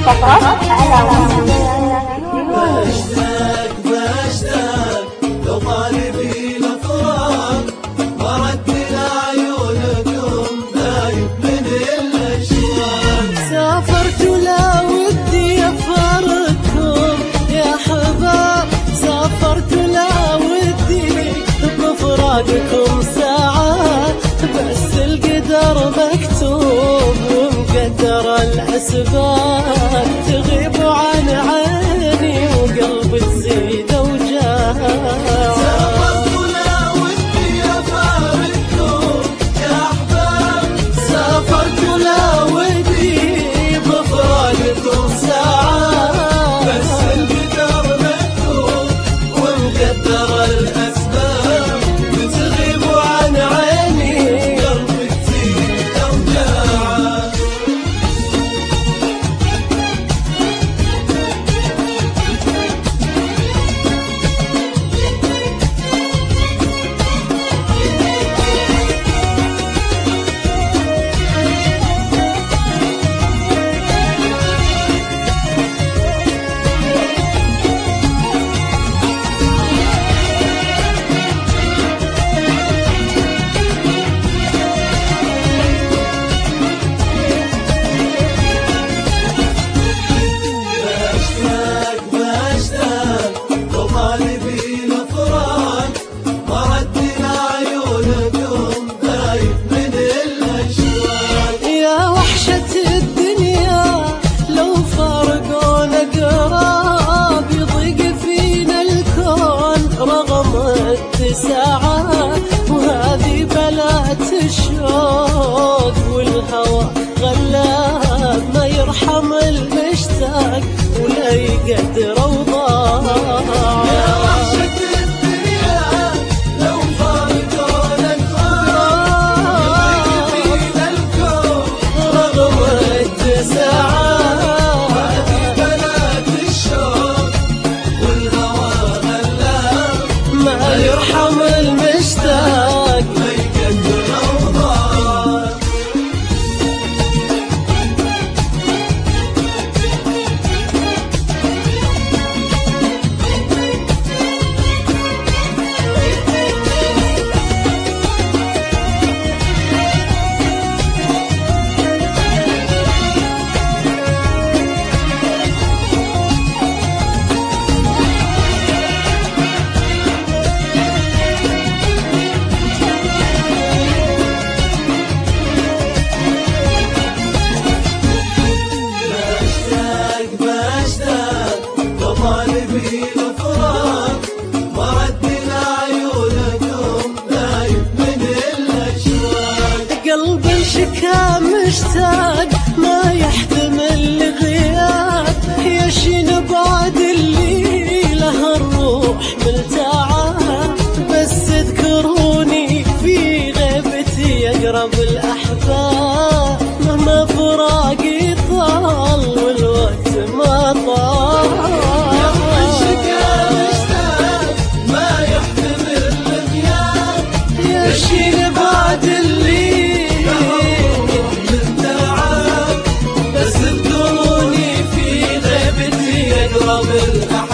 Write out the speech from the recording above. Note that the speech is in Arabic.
فقط على بشتاق لو طالبي الافراق وردنا عيونكم دايب من الاشواق. سافرت ولا ودي افارقكم يا حباب، سافرت ولا ودي بفراقكم ساعات، بس القدر مكتوب ومقدر الاسباب، تغيب عن عيني وقلبي تزيد اوجاع. سافرت ولا ودي افارقكم يا احباب، سافرت ولا ودي بفراقكم ساعات، بس القدر مكتوب ومقدر الاسباب، بتغيب عن عيني قلبي تزيد اوجاع. ساعات وهذه بلات الشوق والهوى غلاب، ما يرحم المشتاق ولا يقدر اوضاع. يا وحشة الدنيا لو فارقونا الغراب فينا الكون رغم التساعات، وهذه بلات الشوق والهوى غلاب، ما يرحم المشتاق ما يقدر اوضاع. طالبي الافراق وردنا عيونكم دايب من الاشواق. قلبي شكا مشتاق ما يحتمل الغياب، يشين بعد اللي له الروح ملتاعة، بس اذكروني في غيبتي اقرب الاحباب، مهما فراقي طال والوقت ما طال. يشيل بعد اللي بس اذكروني في غيبتي اقرب الاحباب.